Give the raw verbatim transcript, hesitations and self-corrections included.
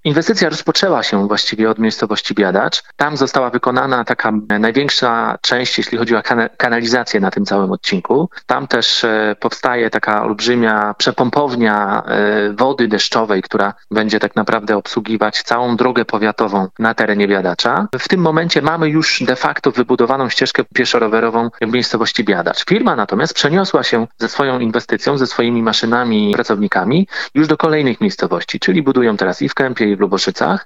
Inwestycja rozpoczęła się właściwie od miejscowości Biadacz. Tam została wykonana taka największa część, jeśli chodzi o kanalizację na tym całym odcinku. Tam też powstaje taka olbrzymia przepompownia wody deszczowej, która będzie tak naprawdę obsługiwać całą drogę powiatową na terenie Biadacza. W tym momencie mamy już de facto wybudowaną ścieżkę pieszo-rowerową w miejscowości Biadacz. Firma natomiast przeniosła się ze swoją inwestycją, ze swoimi maszynami, pracownikami już do kolejnych miejscowości, czyli budują teraz i w Kępie, i w Luboszycach.